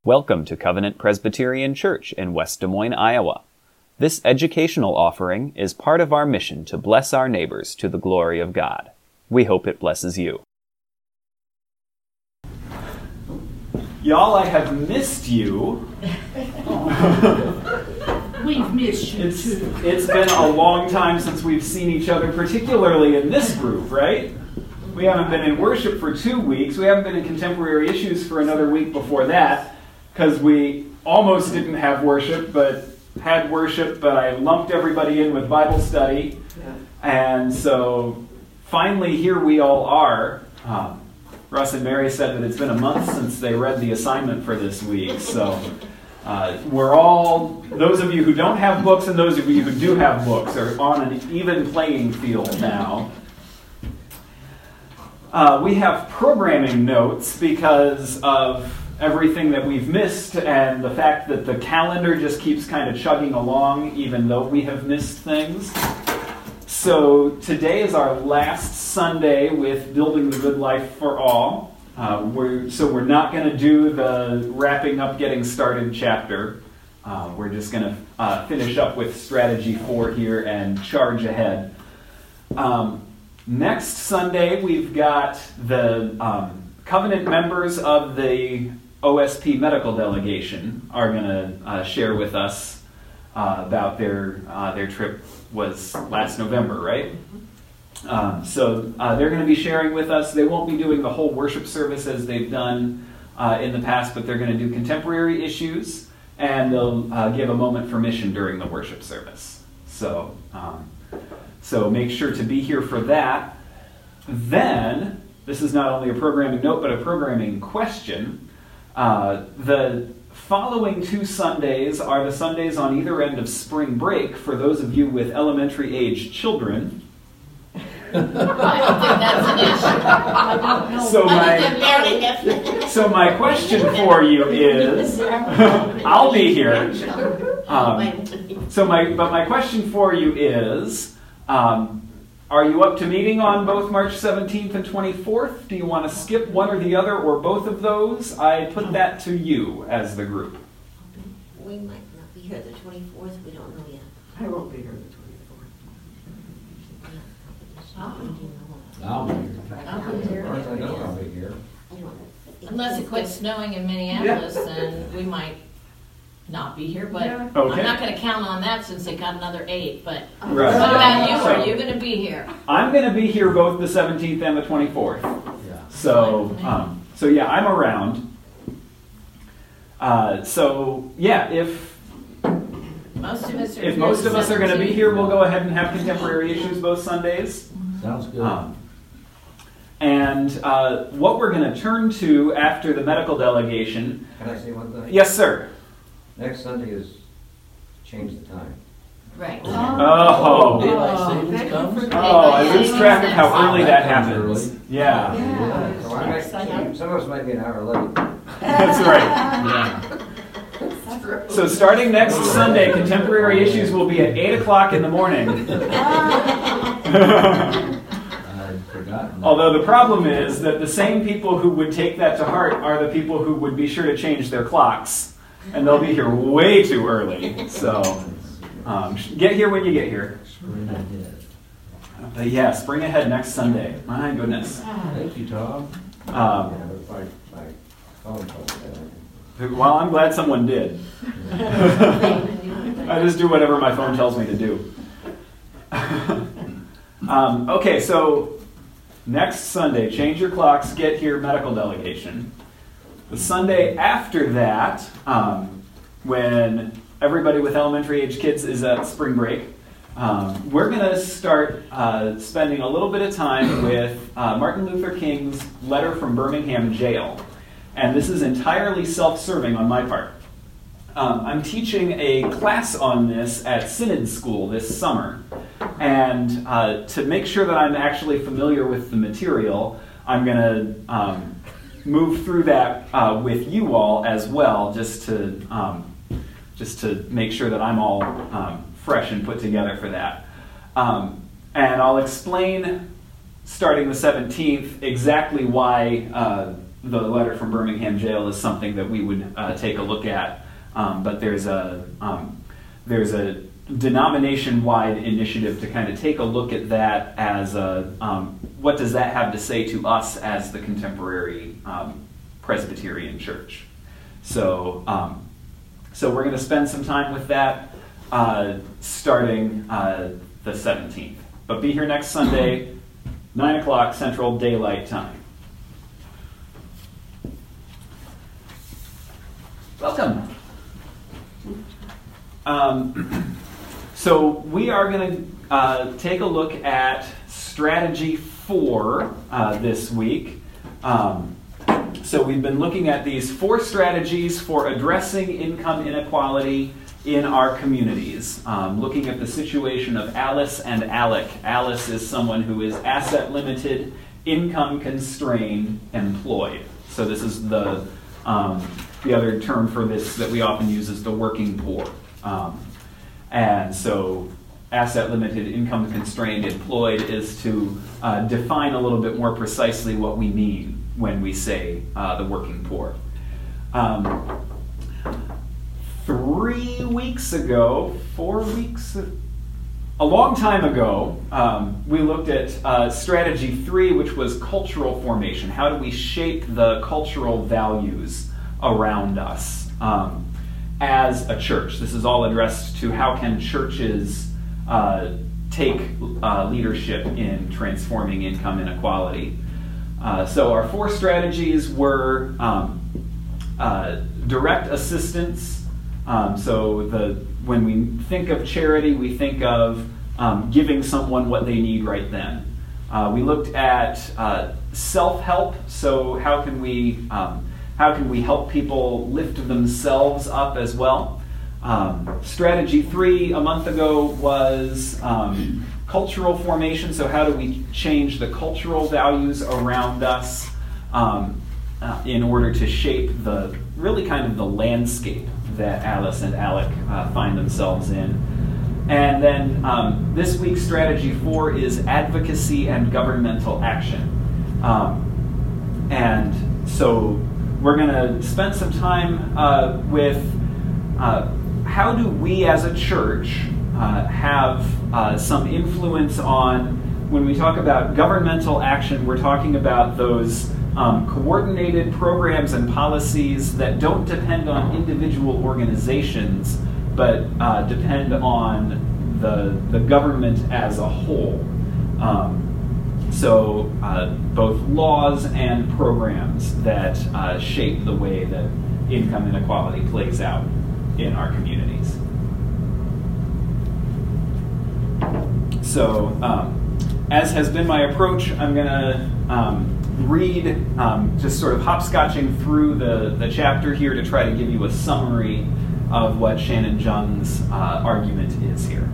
Welcome to Covenant Presbyterian Church in West Des Moines, Iowa. This educational offering is part of our mission to bless our neighbors to the glory of God. We hope it blesses you. Y'all, I have missed you. We've missed you too. It's been a long time since we've seen each other, particularly in this group, right? We haven't been in worship for 2 weeks. We haven't been in contemporary issues for another week before that, because we almost didn't have worship, but had worship, but I lumped everybody in with Bible study. And so finally here we all are. Russ and Mary said that it's been a month since they read the assignment for this week. So we're all, those of you who don't have books and those of you who do have books are on an even playing field now. We have programming notes because of everything that we've missed and the fact that the calendar just keeps kind of chugging along even though we have missed things. So today is our last Sunday with Building the Good Life for All. We're not going to do the wrapping up, getting started chapter. We're just going to finish up with strategy 4 here and charge ahead. Next Sunday, we've got the covenant members of the OSP medical delegation are going to share with us about their trip was last November, right? So they're going to be sharing with us. They won't be doing the whole worship service as they've done in the past, but they're going to do contemporary issues, and they'll give a moment for mission during the worship service. So make sure to be here for that. Then, this is not only a programming note, but a programming question. The following 2 Sundays are the Sundays on either end of spring break for those of you with elementary age children. I don't think that's an issue. I don't know. So my question for you is, I'll be here. My question for you is, are you up to meeting on both March 17th and 24th? Do you want to skip one or the other or both of those? I put that to you as the group. We might not be here the 24th. We don't know yet. I won't be here the 24th. I'll be here. I'll be here. Unless it quits snowing in Minneapolis, then we might not be here, but Yeah. Okay. I'm not going to count on that since they got another 8. But Right. what about you? Are you going to be here? I'm going to be here both the 17th and the 24th. Yeah. So yeah, I'm around. If most of us are going to be here, we'll go ahead and have contemporary issues both Sundays. Sounds good. What we're going to turn to after the medical delegation. Can I say one thing? Yes, sir. Next Sunday is change the time. Right. Oh, I lose track of how early that happens. Yeah. So some of us might be an hour late. That's right. So starting next Sunday, contemporary issues will be at 8 o'clock in the morning. I'd forgotten. Although the problem is that the same people who would take that to heart are the people who would be sure to change their clocks. And they'll be here way too early. So get here when you get here. Spring ahead. But yeah, spring ahead next Sunday. My goodness. Thank you, Tom. My phone told me that. Well, I'm glad someone did. I just do whatever my phone tells me to do. Okay, so next Sunday, change your clocks, get here, medical delegation. The Sunday after that, when everybody with elementary age kids is at spring break, we're going to start spending a little bit of time with Martin Luther King's letter from Birmingham jail. And this is entirely self-serving on my part. I'm teaching a class on this at Synod School this summer. And to make sure that I'm actually familiar with the material, I'm going to move through that with you all as well, just to make sure that I'm all fresh and put together for that. And I'll explain, starting the 17th, exactly why the letter from Birmingham Jail is something that we would take a look at, but there's a denomination-wide initiative to kind of take a look at that as what does that have to say to us as the contemporary Presbyterian Church. So we're going to spend some time with that starting the 17th. But be here next Sunday, 9 o'clock Central Daylight Time. Welcome. So we are going to take a look at strategy 4 this week. So we've been looking at these 4 strategies for addressing income inequality in our communities, looking at the situation of Alice and Alec. Alice is someone who is asset limited, income constrained, employed. So this is the other term for this that we often use is the working poor. And so asset limited, income constrained, employed is to define a little bit more precisely what we mean when we say the working poor. 3 weeks ago, 4 weeks, a long time ago, we looked at strategy 3, which was cultural formation. How do we shape the cultural values around us as a church? This is all addressed to how can churches take leadership in transforming income inequality. So our 4 strategies were direct assistance. When we think of charity, we think of giving someone what they need right then. We looked at self-help. So how can we help people lift themselves up as well? Strategy 3 a month ago was cultural formation. So how do we change the cultural values around us in order to shape the landscape that Alice and Alec find themselves in. And then this week's strategy 4 is advocacy and governmental action. And so we're going to spend some time with how do we as a church have some influence on, when we talk about governmental action, we're talking about those coordinated programs and policies that don't depend on individual organizations, but depend on the government as a whole. So both laws and programs that shape the way that income inequality plays out in our communities. So as has been my approach, I'm going to read, just sort of hopscotching through the chapter here to try to give you a summary of what Shannon Jung's argument is here.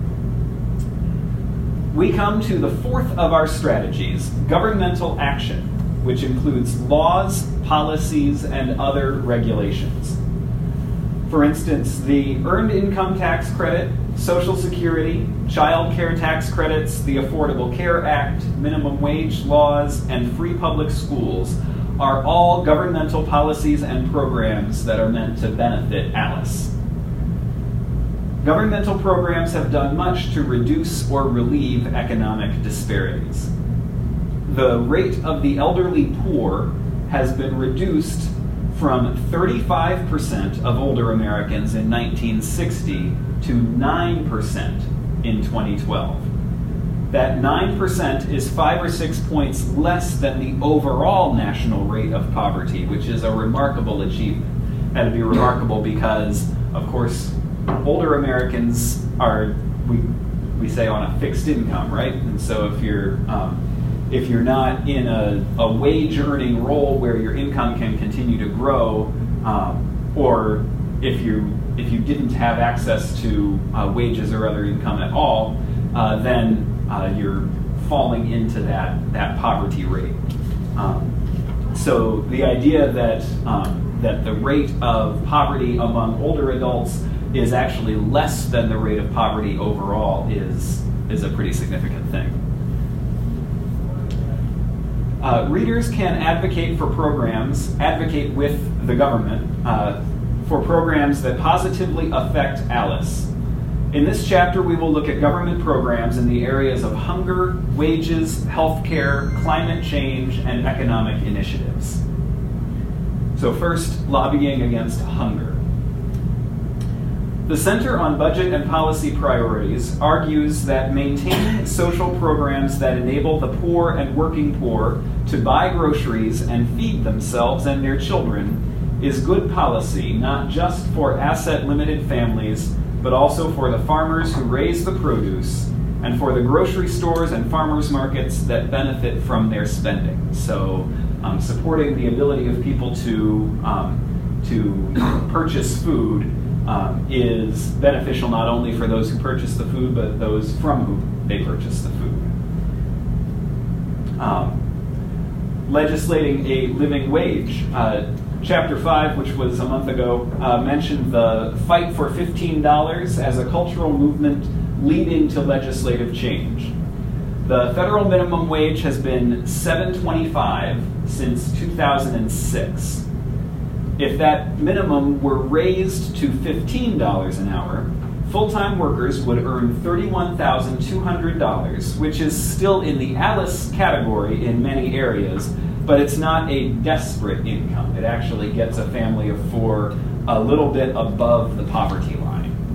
We come to the 4th of our strategies, governmental action, which includes laws, policies, and other regulations. For instance, the Earned Income Tax Credit, Social Security, Child Care Tax Credits, the Affordable Care Act, minimum wage laws, and free public schools are all governmental policies and programs that are meant to benefit Alice. Governmental programs have done much to reduce or relieve economic disparities. The rate of the elderly poor has been reduced from 35% of older Americans in 1960 to 9% in 2012. That 9% is 5 or 6 points less than the overall national rate of poverty, which is a remarkable achievement. Had to be remarkable because, of course, older Americans are, we say, on a fixed income, right? And so if you're not in a wage-earning role where your income can continue to grow, or if you didn't have access to wages or other income at all, then you're falling into that poverty rate. So the idea that the rate of poverty among older adults is actually less than the rate of poverty overall is a pretty significant thing. Readers can advocate with the government for programs that positively affect Alice. In this chapter, we will look at government programs in the areas of hunger, wages, healthcare, climate change, and economic initiatives. So first, lobbying against hunger. The Center on Budget and Policy Priorities argues that maintaining social programs that enable the poor and working poor to buy groceries and feed themselves and their children is good policy, not just for asset-limited families, but also for the farmers who raise the produce and for the grocery stores and farmers markets that benefit from their spending. So supporting the ability of people to purchase food is beneficial not only for those who purchase the food, but those from whom they purchase the food. Legislating a living wage. Chapter 5, which was a month ago, mentioned the fight for $15 as a cultural movement leading to legislative change. The federal minimum wage has been $7.25 since 2006. If that minimum were raised to $15 an hour, full-time workers would earn $31,200, which is still in the Alice category in many areas, but it's not a desperate income. It actually gets a family of four a little bit above the poverty line.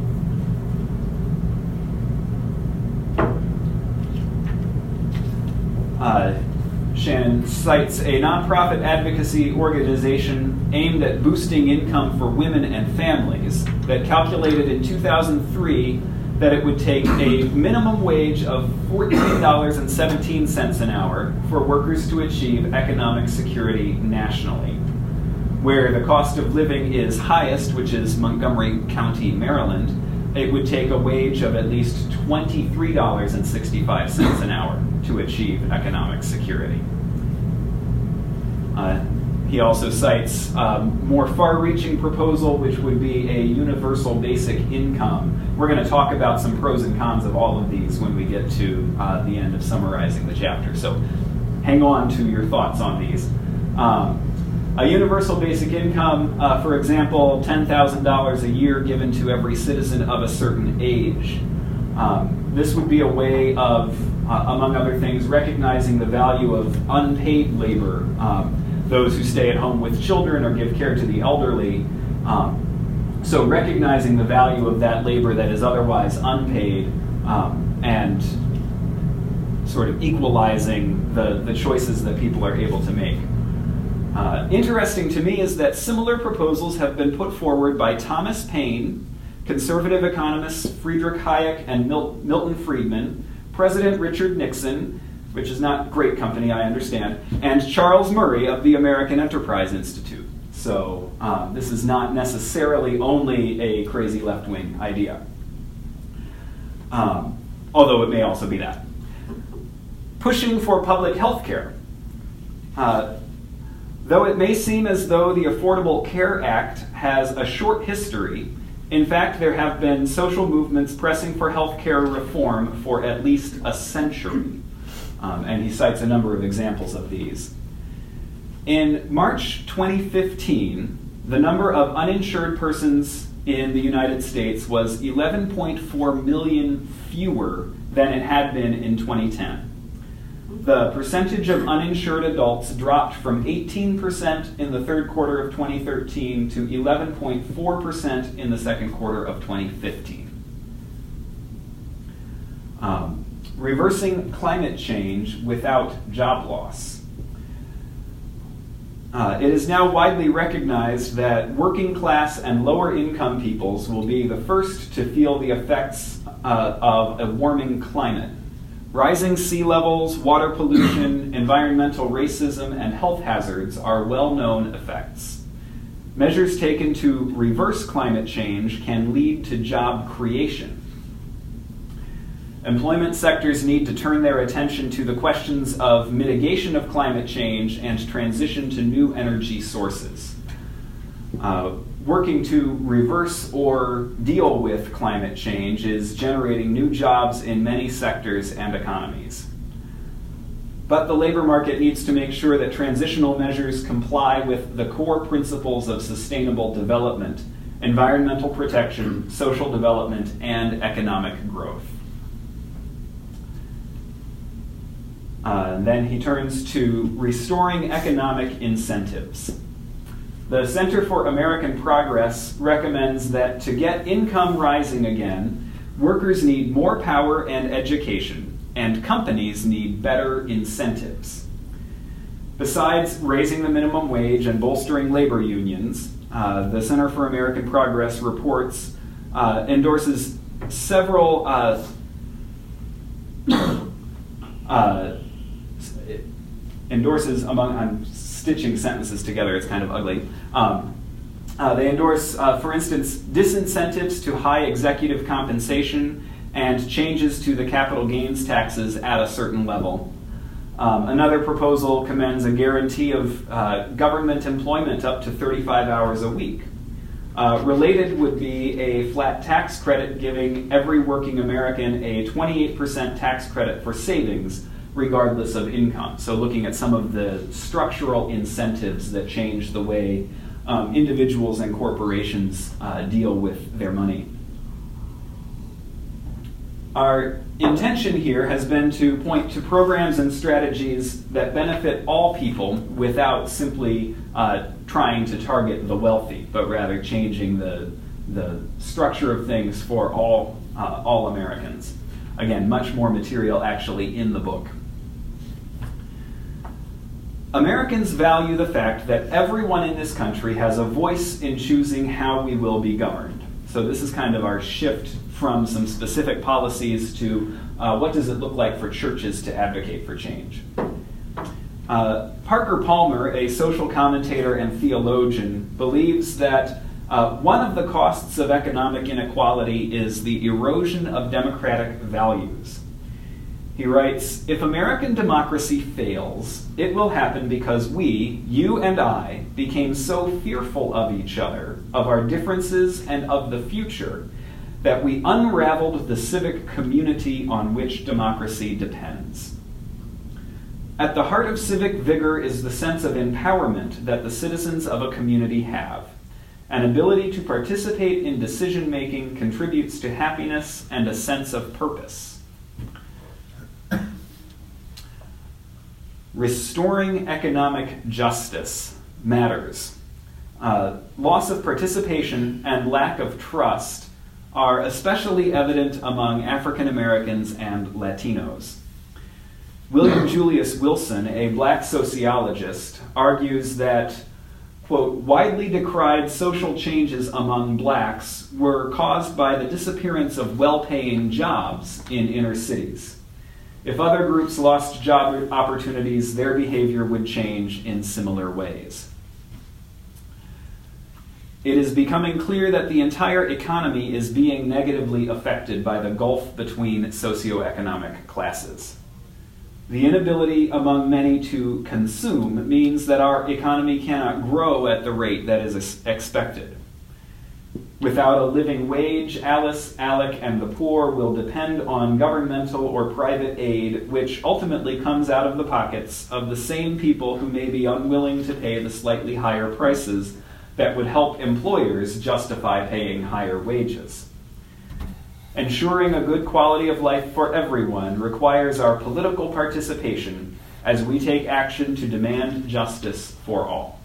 Shannon cites a nonprofit advocacy organization aimed at boosting income for women and families that calculated in 2003 that it would take a minimum wage of $14.17 an hour for workers to achieve economic security nationally. Where the cost of living is highest, which is Montgomery County, Maryland, it would take a wage of at least $23.65 an hour to achieve economic security. He also cites more far-reaching proposal, which would be a universal basic income. We're going to talk about some pros and cons of all of these when we get to the end of summarizing the chapter. So hang on to your thoughts on these. A universal basic income, for example, $10,000 a year given to every citizen of a certain age. This would be a way of, among other things, recognizing the value of unpaid labor, those who stay at home with children or give care to the elderly. So recognizing the value of that labor that is otherwise unpaid and sort of equalizing the choices that people are able to make. Interesting to me is that similar proposals have been put forward by Thomas Paine, conservative economists Friedrich Hayek and Milton Friedman, President Richard Nixon, which is not great company, I understand, and Charles Murray of the American Enterprise Institute. So this is not necessarily only a crazy left-wing idea, although it may also be that. Pushing for public health care. Though it may seem as though the Affordable Care Act has a short history, in fact, there have been social movements pressing for health care reform for at least a century. And he cites a number of examples of these. In March 2015, the number of uninsured persons in the United States was 11.4 million fewer than it had been in 2010. The percentage of uninsured adults dropped from 18% in the third quarter of 2013 to 11.4% in the second quarter of 2015. Reversing climate change without job loss. It is now widely recognized that working class and lower income peoples will be the first to feel the effects of a warming climate. Rising sea levels, water pollution, environmental racism, and health hazards are well-known effects. Measures taken to reverse climate change can lead to job creation. Employment sectors need to turn their attention to the questions of mitigation of climate change and transition to new energy sources. Working to reverse or deal with climate change is generating new jobs in many sectors and economies. but the labor market needs to make sure that transitional measures comply with the core principles of sustainable development, environmental protection, social development, and economic growth. Then he turns to restoring economic incentives. The Center for American Progress recommends that to get income rising again, workers need more power and education, and companies need better incentives. Besides raising the minimum wage and bolstering labor unions, the Center for American Progress endorses several I'm stitching sentences together, it's kind of ugly. They endorse, for instance, disincentives to high executive compensation and changes to the capital gains taxes at a certain level. Another proposal commends a guarantee of government employment up to 35 hours a week. Related would be a flat tax credit giving every working American a 28% tax credit for savings, regardless of income. So looking at some of the structural incentives that change the way individuals and corporations deal with their money. Our intention here has been to point to programs and strategies that benefit all people without simply trying to target the wealthy, but rather changing the structure of things for all Americans. Again, much more material actually in the book. Americans value the fact that everyone in this country has a voice in choosing how we will be governed. So this is kind of our shift from some specific policies to what does it look like for churches to advocate for change. Parker Palmer, a social commentator and theologian, believes that one of the costs of economic inequality is the erosion of democratic values. He writes, "If American democracy fails, it will happen because we, you and I, became so fearful of each other, of our differences, and of the future, that we unraveled the civic community on which democracy depends. At the heart of civic vigor is the sense of empowerment that the citizens of a community have. An ability to participate in decision-making contributes to happiness and a sense of purpose. Restoring economic justice matters. Loss of participation and lack of trust are especially evident among African Americans and Latinos. William Julius Wilson, a black sociologist, argues that, quote, widely decried social changes among blacks were caused by the disappearance of well-paying jobs in inner cities. If other groups lost job opportunities, their behavior would change in similar ways. It is becoming clear that the entire economy is being negatively affected by the gulf between socioeconomic classes. The inability among many to consume means that our economy cannot grow at the rate that is expected. Without a living wage, Alice, Alec, and the poor will depend on governmental or private aid, which ultimately comes out of the pockets of the same people who may be unwilling to pay the slightly higher prices that would help employers justify paying higher wages. Ensuring a good quality of life for everyone requires our political participation as we take action to demand justice for all."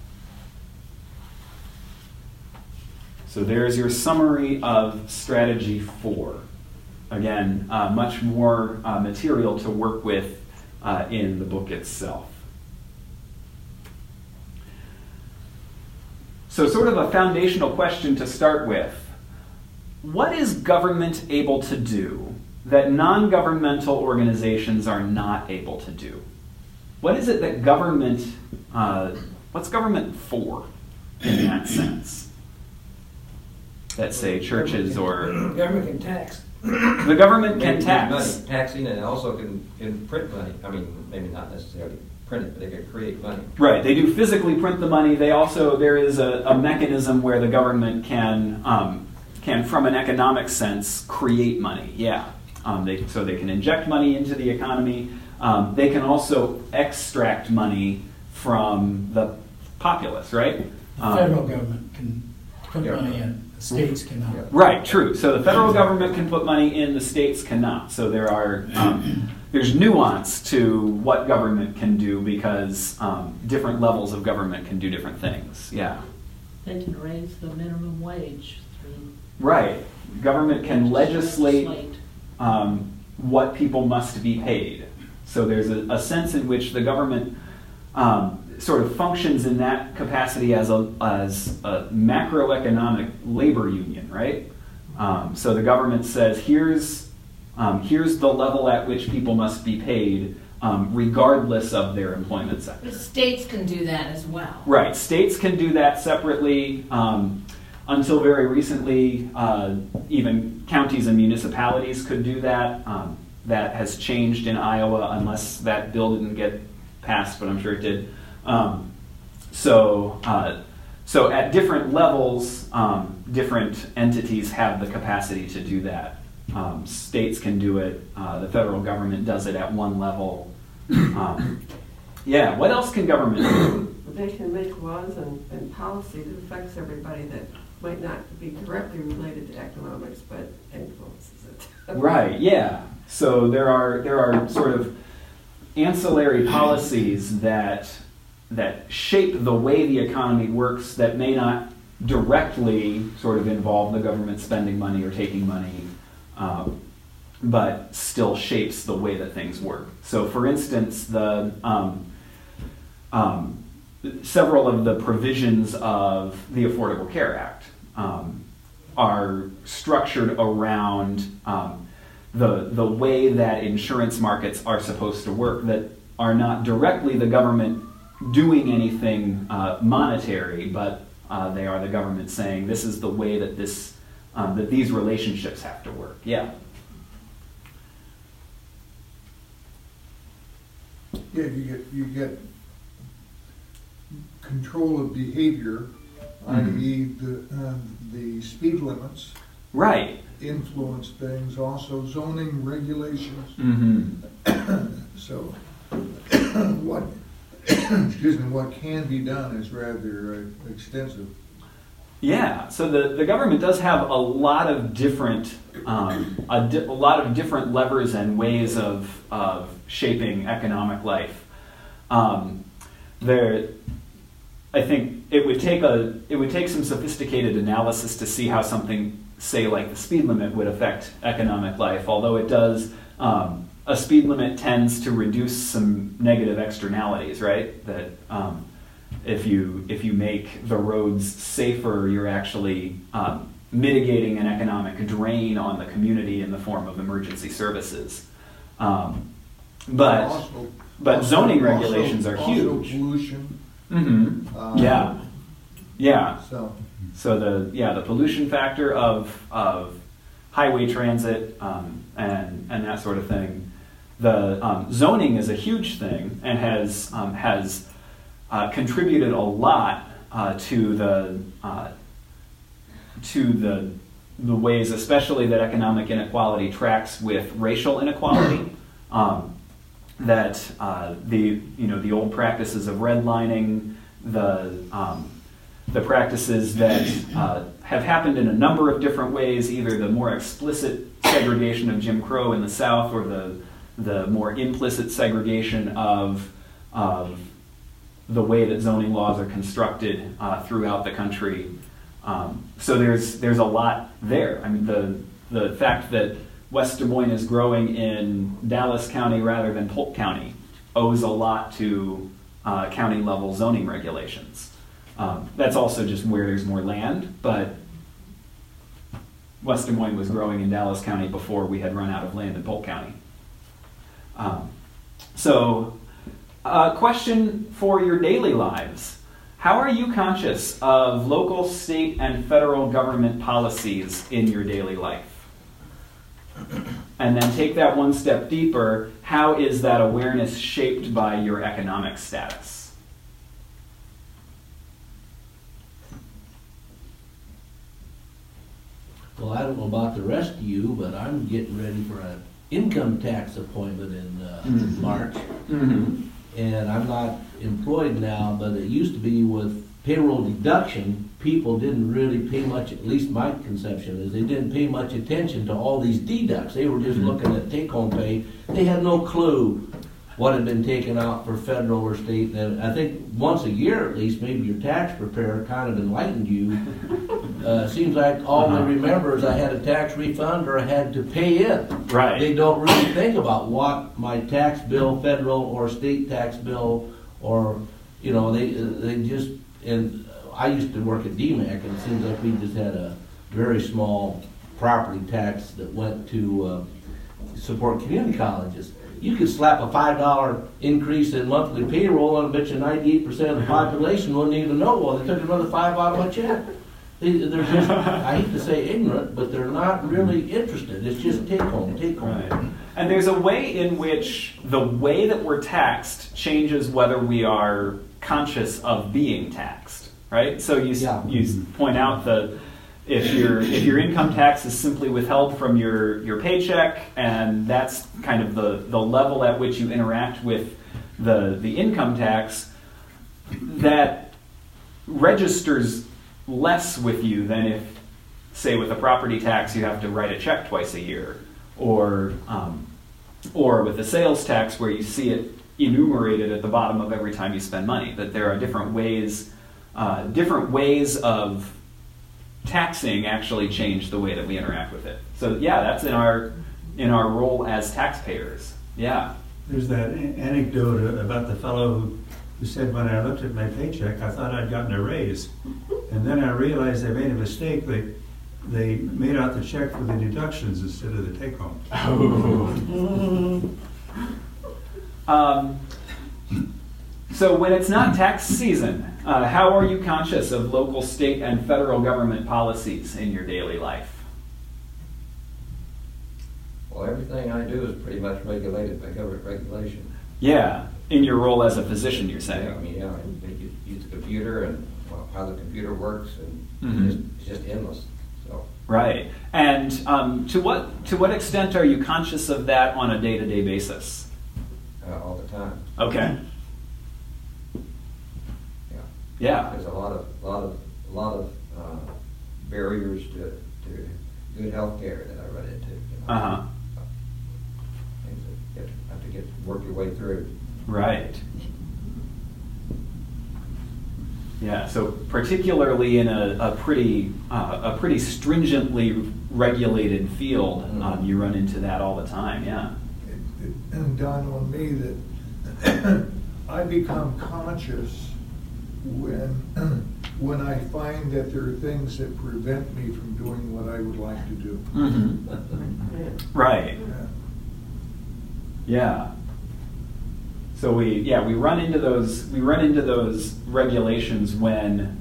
So there's your summary of strategy 4. Again, much more material to work with in the book itself. So sort of a foundational question to start with. What is government able to do that non-governmental organizations are not able to do? What is it that government, what's government for in that sense? That say churches or... Government can tax. The government can tax. Money, taxing, and also can print money. I mean, maybe not necessarily print it, but they can create money. Right, they do physically print the money. They also, there is a mechanism where the government can, from an economic sense, create money. Yeah, so they can inject money into the economy. they can also extract money from the populace, right? The federal government can put money in, the states cannot. Right, true. So the federal government can put money in, the states cannot. So there's nuance to what government can do because different levels of government can do different things. Yeah. They can raise the minimum wage through. Right. Government can legislate what people must be paid. So there's a sense in which the government sort of functions in that capacity as a macroeconomic labor union, right? So the government says, here's the level at which people must be paid, regardless of their employment sector. The states can do that as well. Right. States can do that separately. Until very recently, even counties and municipalities could do that. That has changed in Iowa, unless that bill didn't get passed, but I'm sure it did. So at different levels, different entities have the capacity to do that. States can do it. The federal government does it at one level. Yeah. What else can government do? They can make laws and policy that affects everybody that might not be directly related to economics, but influences it. Right. Yeah. So there are sort of ancillary policies that shape the way the economy works that may not directly sort of involve the government spending money or taking money, but still shapes the way that things work. So, for instance, several of the provisions of the Affordable Care Act are structured around the way that insurance markets are supposed to work, that are not directly the government doing anything monetary, but they are the government saying this is the way that that these relationships have to work. Yeah. Yeah, you get control of behavior, i.e. the speed limits. Right. Influence things, also zoning regulations. Mm-hmm. So what can be done is rather extensive. Yeah, so the government does have a lot of different different levers and ways of shaping economic life. I think it would take some sophisticated analysis to see how something, say, like the speed limit would affect economic life. Although it does, a speed limit tends to reduce some negative externalities, right? That if you make the roads safer, you're actually mitigating an economic drain on the community in the form of emergency services. But zoning regulations are huge. Pollution. Mm-hmm. Yeah. So the pollution factor of highway transit and that sort of thing. The zoning is a huge thing and has contributed a lot to the ways, especially that economic inequality tracks with racial inequality. That the old practices of redlining, the practices that have happened in a number of different ways, either the more explicit segregation of Jim Crow in the South or the more implicit segregation of the way that zoning laws are constructed throughout the country. So there's a lot there. I mean, the fact that West Des Moines is growing in Dallas County rather than Polk County owes a lot to county-level zoning regulations. That's also just where there's more land, but West Des Moines was growing in Dallas County before we had run out of land in Polk County. Question for your daily lives. How are you conscious of local, state, and federal government policies in your daily life? And then take that one step deeper. How is that awareness shaped by your economic status? Well, I don't know about the rest of you, but I'm getting ready for a income tax appointment in Mhm. March, Mhm. and I'm not employed now, but it used to be with payroll deduction, people didn't really pay much, at least my conception is, they didn't pay much attention to all these deducts. They were just looking at take-home pay. They had no clue what had been taken out for federal or state. And I think once a year at least, maybe your tax preparer kind of enlightened you. Seems like all they remember is I had a tax refund or I had to pay it. Right. They don't really think about what my tax bill, federal or state tax bill, or, you know, they just, and I used to work at DMAC, and it seems like we just had a very small property tax that went to support community colleges. You could slap a $5 increase in monthly payroll, and I bet you 98% of the population wouldn't even know. Well, they took another $5 out of my check. They're just, I hate to say ignorant, but they're not really interested. It's just take home. Right. And there's a way in which the way that we're taxed changes whether we are conscious of being taxed, right? So you point out that if your income tax is simply withheld from your paycheck, and that's kind of the level at which you interact with the income tax, that registers less with you than if, say, with a property tax, you have to write a check twice a year, or with a sales tax where you see it enumerated at the bottom of every time you spend money. That there are different ways of taxing actually change the way that we interact with it. So yeah, that's in our role as taxpayers. Yeah. There's that anecdote about the fellow who said, when I looked at my paycheck, I thought I'd gotten a raise. And then I realized they made a mistake. They made out the check for the deductions instead of the take-home. So when it's not tax season, how are you conscious of local, state, and federal government policies in your daily life? Well, everything I do is pretty much regulated by government regulation. Yeah, in your role as a physician, you're saying. Yeah, I mean, you use the computer and how the computer works, and Mm-hmm. it's just endless. So. Right. And to what extent are you conscious of that on a day-to-day basis? All the time. Okay. Yeah. Yeah. There's a lot of barriers to good health care that I run into. You know? Uh-huh. Things that you have to work your way through. Right. Yeah, so particularly in a pretty stringently regulated field, you run into that all the time. Yeah. It dawned on me that I become conscious when I find that there are things that prevent me from doing what I would like to do. Mm-hmm. Right. Yeah. So we run into those regulations when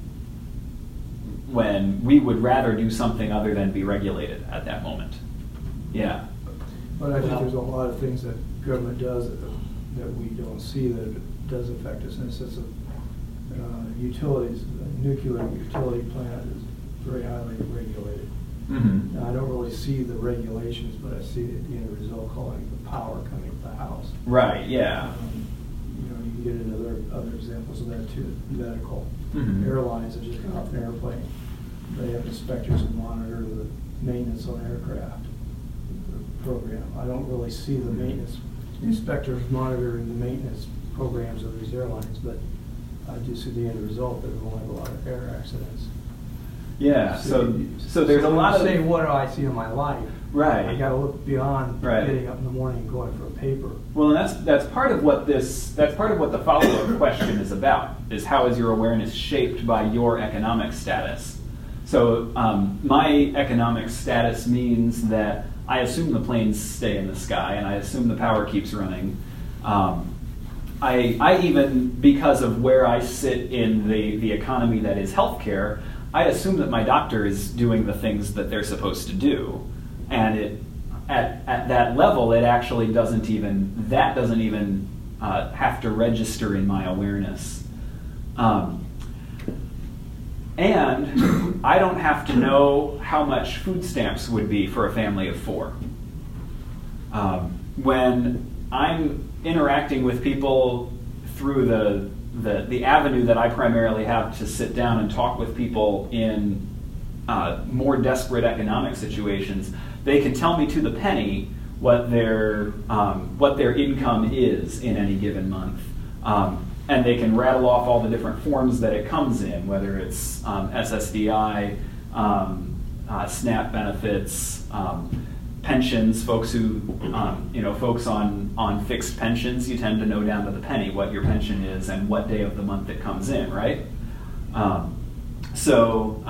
we would rather do something other than be regulated at that moment. Yeah. But I think there's a lot of things that government does that we don't see that it does affect us in the sense of utilities. A nuclear utility plant is very highly regulated. Mm-hmm. Now, I don't really see the regulations, but I see the end result calling the power coming to the house. Right. Yeah. You can get into other examples of that too. Medical Mm-hmm. airlines that just got off an airplane. They have inspectors that monitor the maintenance on aircraft program. I don't really see the maintenance inspectors monitoring the maintenance programs of these airlines, but I do see the end result that we'll have a lot of air accidents. Yeah. So there's a lot of. Say, what do I see in my life? Right. I got to look beyond right. getting up in the morning and going for a paper. Well, and that's part of what the follow-up question is about. Is how is your awareness shaped by your economic status? So my economic status means that I assume the planes stay in the sky and I assume the power keeps running. I even, because of where I sit in the economy that is healthcare, I assume that my doctor is doing the things that they're supposed to do. And at that level, it actually doesn't even have to register in my awareness. And I don't have to know how much food stamps would be for a family of 4. when I'm interacting with people through the avenue that I primarily have to sit down and talk with people in more desperate economic situations, they can tell me to the penny what their income is in any given month. And they can rattle off all the different forms that it comes in, whether it's SSDI, SNAP benefits, pensions. Folks who, folks on fixed pensions, you tend to know down to the penny what your pension is and what day of the month it comes in, right? So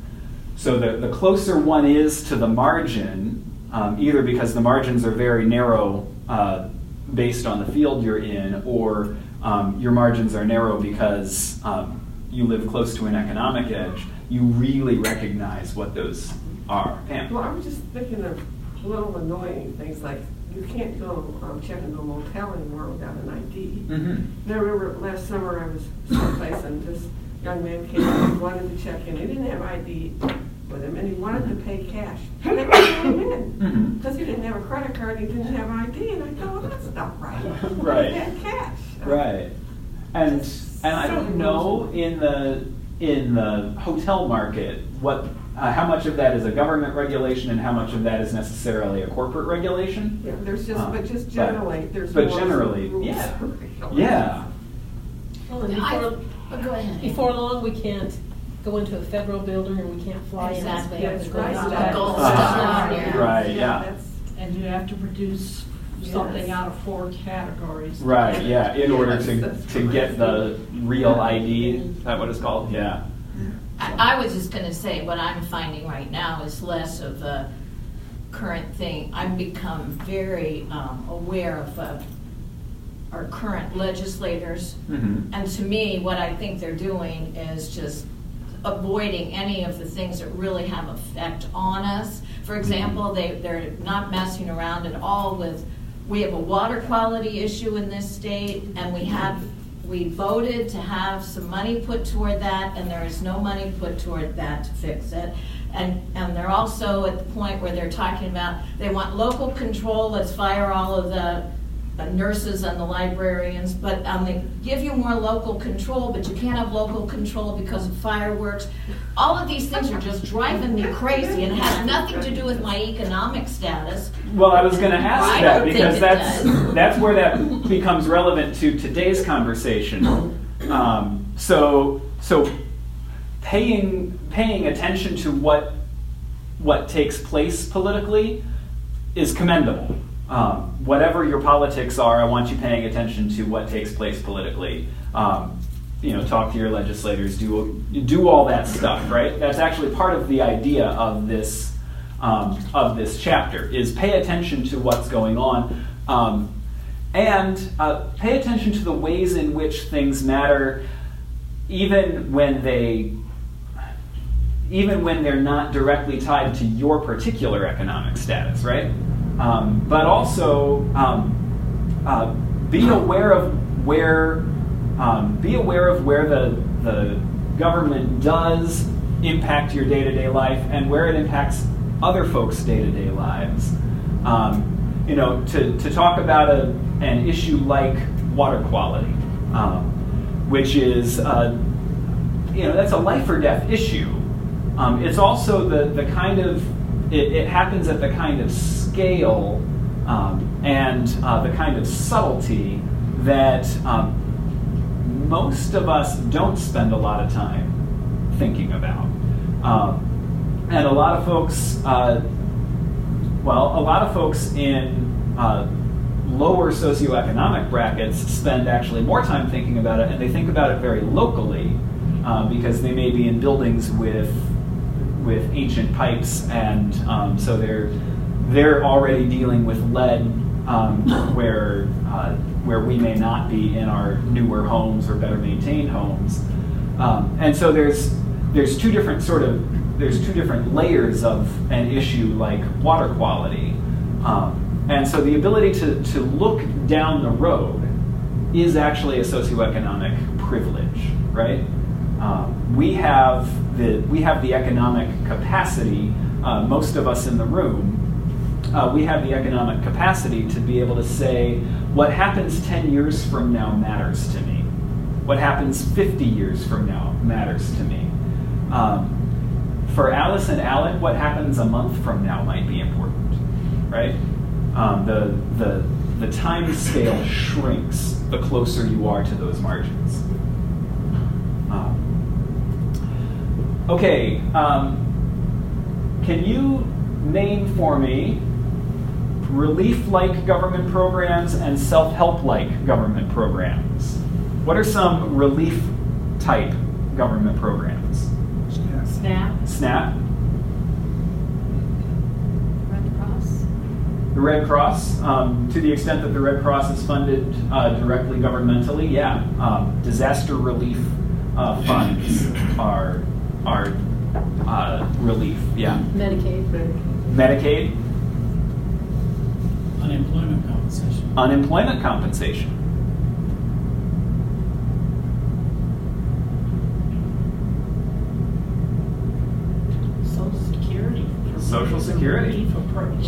the closer one is to the margin, either because the margins are very narrow based on the field you're in, or your margins are narrow because you live close to an economic edge, you really recognize what those are. Pam? Well, I was just thinking of little annoying things like you can't go check into a motel anymore without an ID. Mm-hmm. And I remember last summer I was someplace and this young man came and wanted to check in. He didn't have ID with him and he wanted to pay cash. And they let him in because he didn't have a credit card and he didn't have ID. And I thought, well, that's not right. Right. He had cash. Right. And I don't know in the hotel market how much of that is a government regulation and how much of that is necessarily a corporate regulation. Yeah, there's just generally there's but more generally, rules. yeah. Well, and Go ahead. before long, we can't go into a federal building and we can't fly Exactly. in. Yeah, and it's go right. out. That's Gold right. Yeah. Right, yeah. That's, And you have to produce something Yes. out of 4 categories. Right, yeah, in order Yes, to get the real ID, is that what it's called? Yeah. I was just going to say, what I'm finding right now is less of a current thing. I've become very aware of our current legislators. Mm-hmm. And to me, what I think they're doing is just avoiding any of the things that really have effect on us. For example, they're not messing around at all with, we have a water quality issue in this state, and we voted to have some money put toward that, and there is no money put toward that to fix it. And they're also at the point where they're talking about they want local control. Let's fire all of the nurses and the librarians, but they give you more local control, but you can't have local control because of fireworks. All of these things are just driving me crazy, and it has nothing to do with my economic status. Well, I was going to ask I that don't think because it that's where that becomes relevant to today's conversation. So paying attention to what takes place politically is commendable. Whatever your politics are, I want you paying attention to what takes place politically. Talk to your legislators, do all that stuff, right? That's actually part of the idea of this chapter, is pay attention to what's going on, and pay attention to the ways in which things matter, even when they're not directly tied to your particular economic status, right? But also be aware of where the government does impact your day-to-day life and where it impacts other folks' day-to-day lives. To talk about an issue like water quality, which is that's a life or death issue. It's also the kind of it happens at the kind of scale and the kind of subtlety that most of us don't spend a lot of time thinking about. And a lot of folks, in lower socioeconomic brackets spend actually more time thinking about it, and they think about it very locally because they may be in buildings with ancient pipes, and so they're already dealing with lead where we may not be in our newer homes or better maintained homes, and so there's two different layers of an issue like water quality, and so the ability to look down the road is actually a socioeconomic privilege, right? We have the economic capacity, most of us in the room, we have the economic capacity to be able to say, what happens 10 years from now matters to me. What happens 50 years from now matters to me. For Alice and Alec, what happens a month from now might be important, right? The time scale shrinks the closer you are to those margins. Okay, can you name for me relief-like government programs and self-help-like government programs? What are some relief-type government programs? SNAP. SNAP? Red Cross? The Red Cross, to the extent that the Red Cross is funded directly governmentally, yeah. Disaster relief funds are relief, yeah. Medicaid. Medicaid, Unemployment compensation. unemployment compensation. Social Security. Social Security. Relief approach.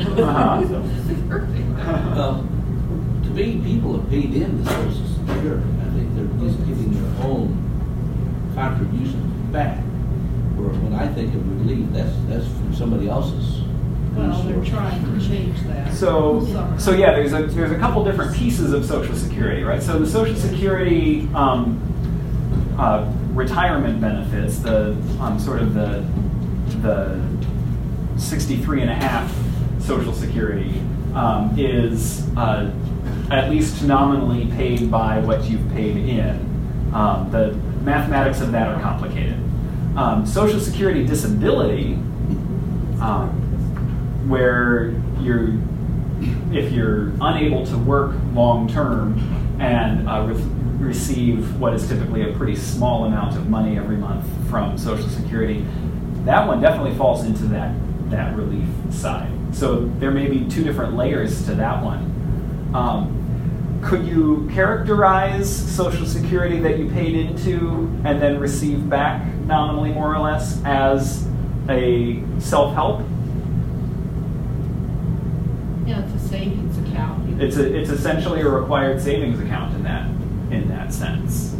To me, people have paid in to Social Security. I think they're just getting their own contributions back. Where when I think of relief, that's from somebody else's. Well, they're resources. trying to change that. So yeah, there's a couple different pieces of Social Security, right? So the Social Security retirement benefits, the sort of the 63.5 Social Security is at least nominally paid by what you've paid in. The mathematics of that are complicated. Social Security disability, where if you're unable to work long term and receive what is typically a pretty small amount of money every month from Social Security, that one definitely falls into that relief side. So there may be two different layers to that one. Could you characterize Social Security that you paid into and then receive back nominally, more or less, as a self-help? Yeah, it's a savings account. It's essentially a required savings account in that sense.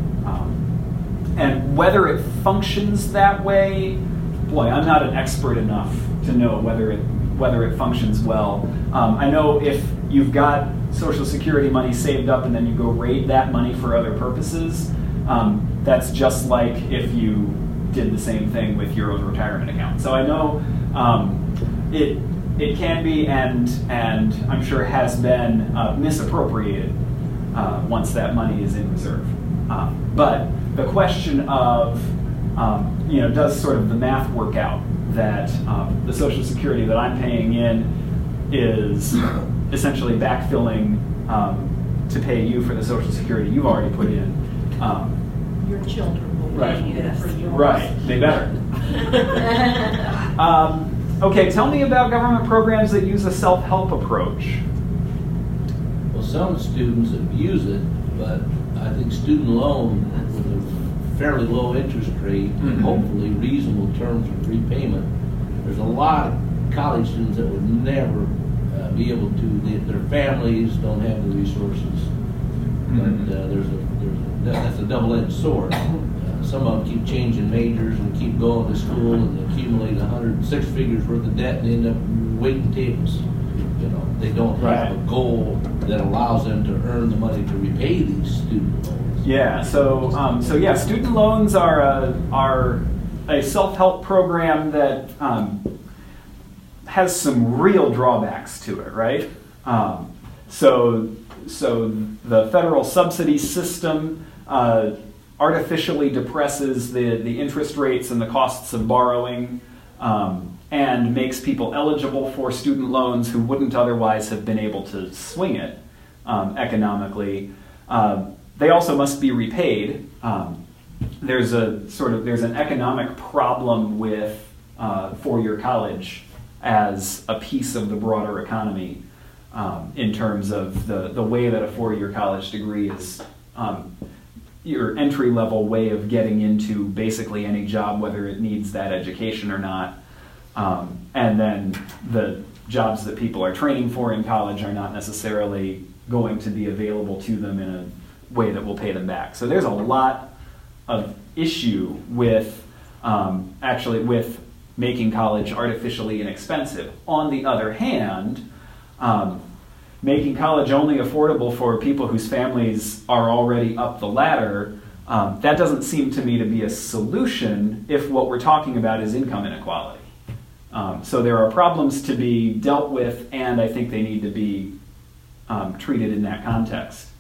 And whether it functions that way, boy, I'm not an expert enough to know whether it functions well. I know if you've got Social Security money saved up and then you go raid that money for other purposes, that's just like if you did the same thing with your own retirement account. So I know it can be and I'm sure has been misappropriated once that money is in reserve. But the question of does sort of the math work out that the Social Security that I'm paying in is essentially backfilling to pay you for the Social Security you've already put in. Your children will Right. pay it for yours. Right, they better. Okay, tell me about government programs that use a self-help approach. Well, some students abuse it, but I think student loan with a fairly low interest rate and hopefully reasonable terms of repayment, there's a lot of college students that would never be able to. Their families don't have the resources. But that's a double-edged sword. Some of them keep changing majors and keep going to school and accumulate 106 figures worth of debt and end up waiting tables. They don't have a goal that allows them to earn the money to repay these student loans. Yeah. So yeah, student loans are a self-help program that has some real drawbacks to it, right? So the federal subsidy system artificially depresses the interest rates and the costs of borrowing, and makes people eligible for student loans who wouldn't otherwise have been able to swing it economically. They also must be repaid. There's an economic problem with four-year college as a piece of the broader economy, in terms of the way that a four-year college degree is your entry-level way of getting into basically any job, whether it needs that education or not. And then the jobs that people are training for in college are not necessarily going to be available to them in a way that will pay them back. So there's a lot of issue with actually with making college artificially inexpensive. On the other hand, making college only affordable for people whose families are already up the ladder, that doesn't seem to me to be a solution if what we're talking about is income inequality. So there are problems to be dealt with, and I think they need to be treated in that context.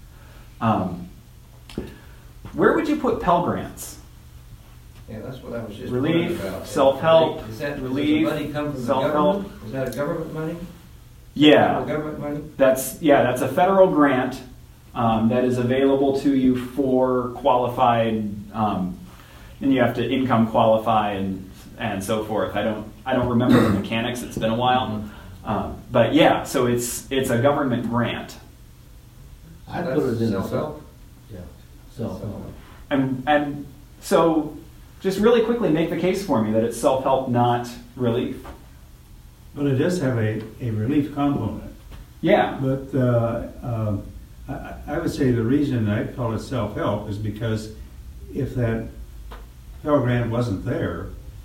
Where would you put Pell Grants? Yeah, that's what I was just Relief, wondering about. self-help, Does the relief, money come from the self-help. government? Is that a government money? Yeah, Government money? that's a federal grant that is available to you for qualified, and you have to income qualify and so forth. I don't remember the mechanics. It's been a while, but yeah, so it's a government grant, I'd put it in Self-help? Yeah, self-help. and so just really quickly make the case for me that it's self-help, not relief. But it does have a relief component. Yeah. But I would say the reason I call it self-help is because if that Pell Grant wasn't there,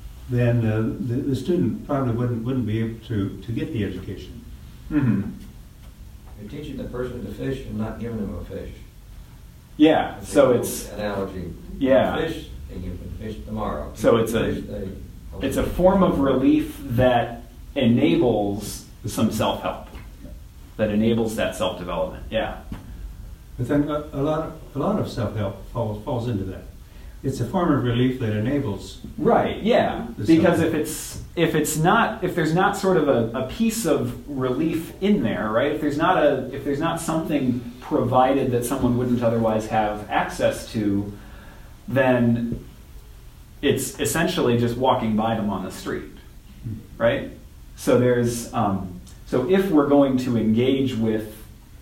then the student probably wouldn't be able to get the education. Mm-hmm. You're teaching the person to fish and not giving them a fish. Yeah. So it's analogy. yeah. Fish, and you can fish tomorrow. So You it's can a- fish, It's a form of relief that enables some self-help, that enables that self-development. Yeah. But then a lot of self-help falls into that. It's a form of relief that enables. Right. Yeah. The Because self-help. if there's not sort of a piece of relief in there, right? If there's not something provided that someone wouldn't otherwise have access to, then it's essentially just walking by them on the street, right? So there's so if we're going to engage with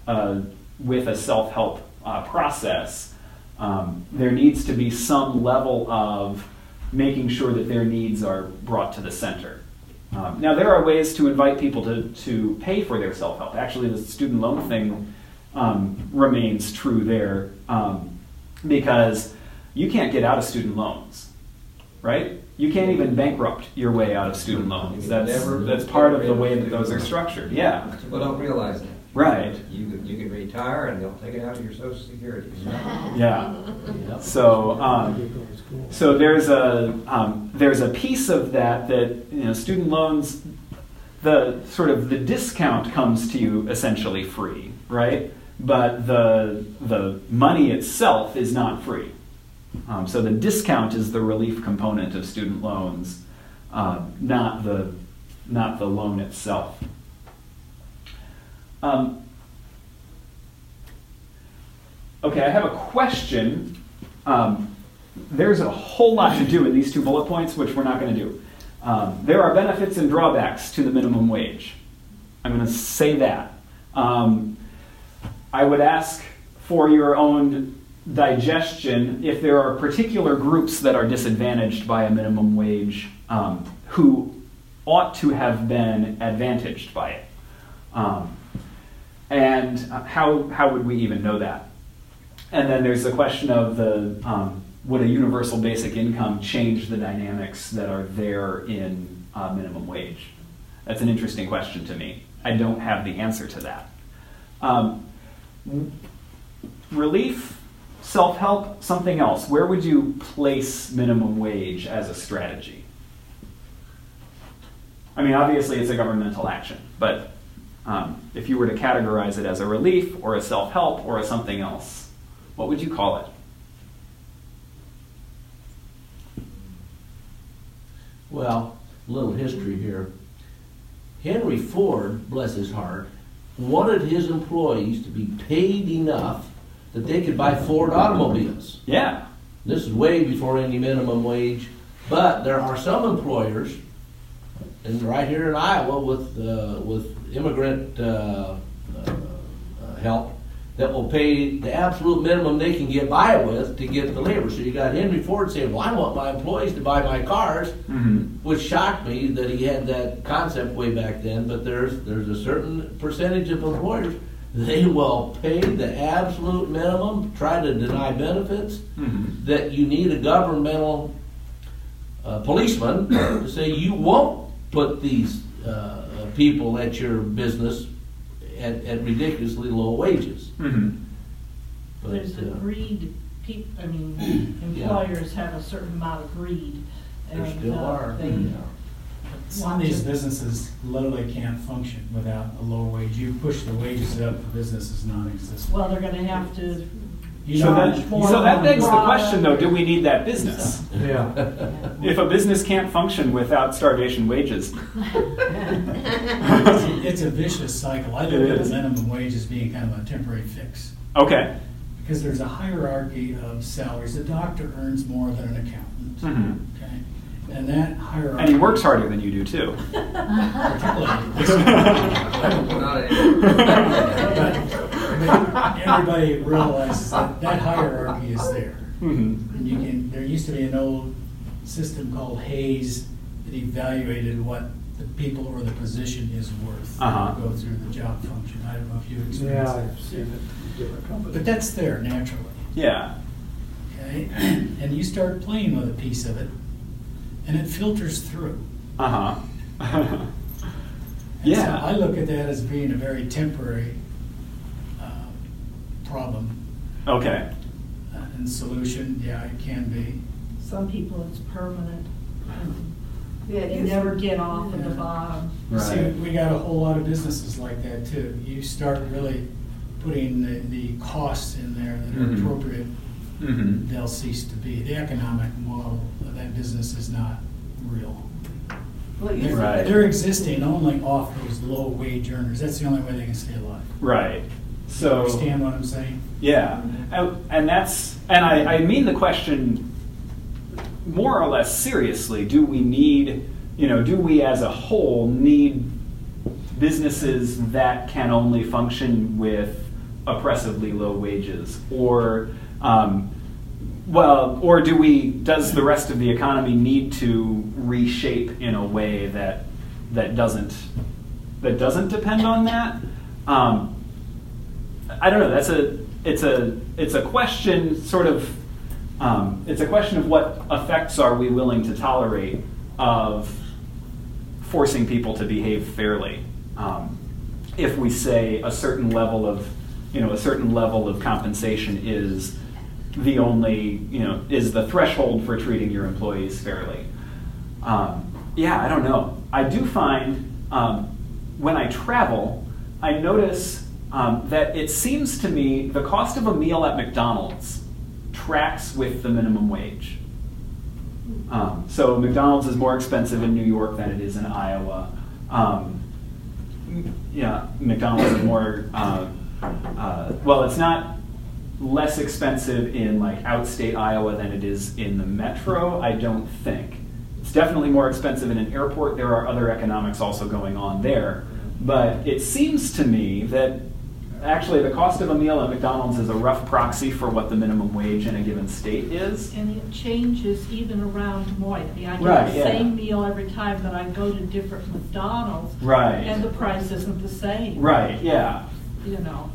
a self-help process, there needs to be some level of making sure that their needs are brought to the center. Now there are ways to invite people to pay for their self-help. Actually, the student loan thing remains true there because you can't get out of student loans. Right? You can't even bankrupt your way out of student loans. That's part of the way that those are structured. Yeah. People don't realize that. Right. You can retire and they'll take it out of your Social Security. Yeah. So there's a piece of that student loans, the sort of the discount comes to you essentially free, right? But the money itself is not free. So the discount is the relief component of student loans, not the loan itself. Okay, I have a question. There's a whole lot to do in these 2 bullet points, which we're not going to do. There are benefits and drawbacks to the minimum wage. I'm going to say that. I would ask for your own digestion if there are particular groups that are disadvantaged by a minimum wage who ought to have been advantaged by it. And how would we even know that? And then there's the question of would a universal basic income change the dynamics that are there in minimum wage? That's an interesting question to me. I don't have the answer to that. Relief, self-help, something else. Where would you place minimum wage as a strategy? I mean, obviously it's a governmental action, but if you were to categorize it as a relief or a self-help or a something else, what would you call it? Well, a little history here. Henry Ford, bless his heart, wanted his employees to be paid enough that they could buy Ford automobiles. Yeah. This is way before any minimum wage, but there are some employers, and right here in Iowa with immigrant help, that will pay the absolute minimum they can get by with to get the labor. So you got Henry Ford saying, well, I want my employees to buy my cars, which shocked me that he had that concept way back then, but there's a certain percentage of employers, they will pay the absolute minimum, try to deny benefits, that you need a governmental policeman to say you won't put these people at your business at ridiculously low wages. But, There's a greed, employers have a certain amount of greed. There and, still are. Some of these businesses literally can't function without a low wage. You push the wages up, the business is non-existent. Well, they're gonna have to You So know, that begs the question, though, do we need that business? Yeah. If a business can't function without starvation wages. it's a vicious cycle. I look at the minimum wage as being kind of a temporary fix. Okay. Because there's a hierarchy of salaries. A doctor earns more than an accountant. Okay? And that hierarchy... And he works harder than you do, too. But everybody realizes that hierarchy is there. And there used to be an old system called Hayes that evaluated what the people or the position is worth. Go through the job function. I don't know if you've experienced Yeah, that. I've seen it in different companies. But that's there naturally. Yeah. Okay? And you start playing with a piece of it, and it filters through. Yeah. So I look at that as being a very temporary problem. Okay. And solution, yeah, it can be. Some people it's permanent. Yeah, They never get off at the bottom. See, we got a whole lot of businesses like that too. You start really putting the costs in there that are appropriate, they'll cease to be. The economic model of that business is not real. Well, They're existing only off those low wage earners. That's the only way they can stay alive. Right. So, understand what I'm saying? Yeah, and I mean the question more or less seriously. Do we as a whole need businesses that can only function with oppressively low wages, or does the rest of the economy need to reshape in a way that doesn't depend on that? I don't know. It's a question sort of. It's a question of what effects are we willing to tolerate of forcing people to behave fairly. If we say a certain level of compensation is the only is the threshold for treating your employees fairly. I don't know. I do find when I travel, I notice that it seems to me the cost of a meal at McDonald's tracks with the minimum wage. So McDonald's is more expensive in New York than it is in Iowa. McDonald's is more, it's not less expensive in like outstate Iowa than it is in the metro, I don't think. It's definitely more expensive in an airport. There are other economics also going on there. But it seems to me that actually the cost of a meal at McDonald's is a rough proxy for what the minimum wage in a given state is. And it changes even around Des Moines. I mean, I get Right, the yeah. same meal every time, but I go to different McDonald's. Right. And the price isn't the same. Right, yeah. You know.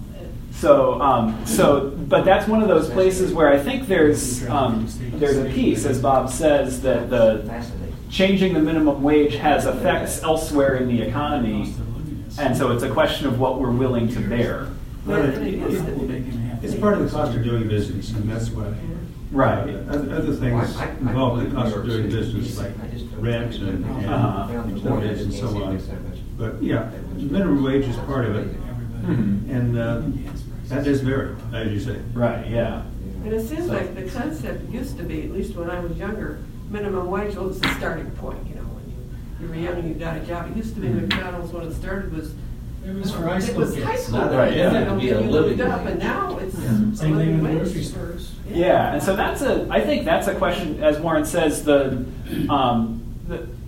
But that's one of those places where I think there's a piece, as Bob says, that the changing the minimum wage has effects elsewhere in the economy, and so it's a question of what we're willing to bear. It's part of the cost of doing business, and that's what. Right. Other things involve the cost of doing business, like rent and mortgage and so on. But yeah, minimum wage is part of it, and that does vary, as you say. Right. Yeah. And it seems like the concept used to be, at least when I was younger, minimum wage was the starting point. When you were young and you got a job. It used to be McDonald's when it started was. It was for high school kids. High school. Right, yeah. And you moved up, and now it's Same thing in the wage. grocery stores. Yeah, and so I think that's a question, as Warren says,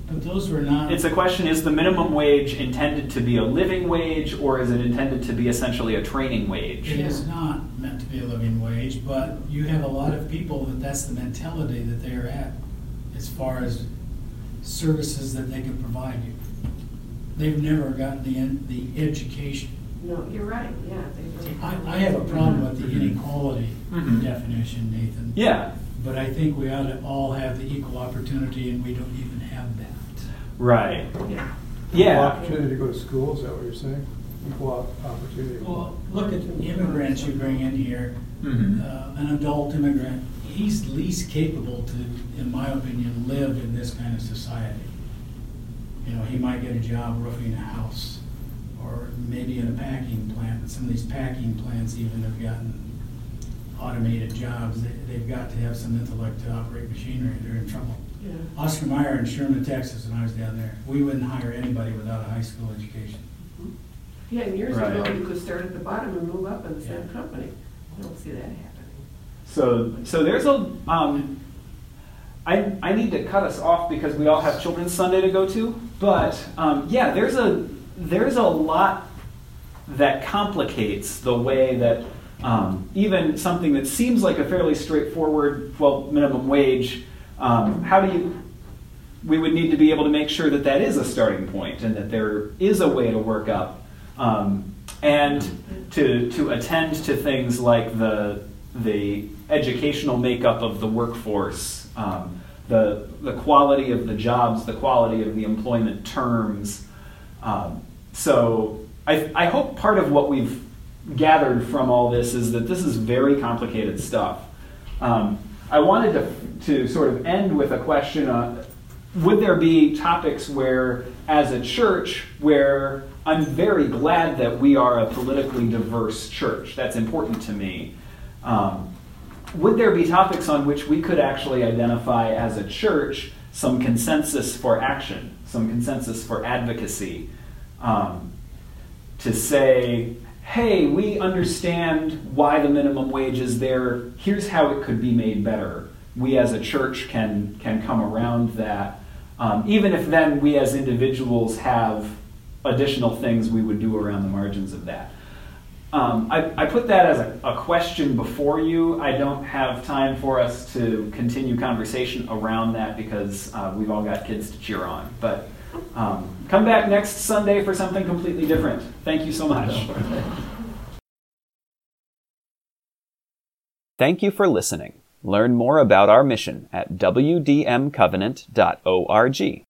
But those were not. It's a question, is the minimum wage intended to be a living wage, or is it intended to be essentially a training wage? It is not meant to be a living wage, but you have a lot of people that's the mentality that they're at as far as services that they can provide you. They've never gotten the education. No, you're right, yeah. I have a problem with the inequality Mhm. definition, Nathan. Yeah, But I think we ought to all have the equal opportunity, and we don't even have that. right. Yeah. Yeah. Opportunity to go to school, is that what you're saying? Equal opportunity. Well, look at the immigrants you bring in here. Mhm. An adult immigrant, he's least capable to, in my opinion, live in this kind of society. You know, he might get a job roofing a house, or maybe in a packing plant. Some of these packing plants even have gotten automated jobs. They've got to have some intellect to operate machinery. They're in trouble. Yeah. Oscar Mayer in Sherman, Texas, when I was down there, we wouldn't hire anybody without a high school education. Yeah, and years Right. ago, you could start at the bottom and move up in the same company. I don't see that happening. So there's a, I need to cut us off because we all have Children's Sunday to go to, but yeah, there's a lot that complicates the way that even something that seems like a fairly straightforward, well, minimum wage, we would need to be able to make sure that that is a starting point and that there is a way to work up, and to attend to things like the educational makeup of the workforce, the quality of the jobs, the quality of the employment terms. So I hope part of what we've gathered from all this is that this is very complicated stuff. I wanted to sort of end with a question on, would there be topics where, as a church, where I'm very glad that we are a politically diverse church. That's important to me. Would there be topics on which we could actually identify as a church some consensus for action, some consensus for advocacy, to say, hey, we understand why the minimum wage is there. Here's how it could be made better. We as a church can come around that, even if then we as individuals have additional things we would do around the margins of that. I put that as a question before you. I don't have time for us to continue conversation around that because we've all got kids to cheer on. But come back next Sunday for something completely different. Thank you so much. Thank you for listening. Learn more about our mission at wdmcovenant.org.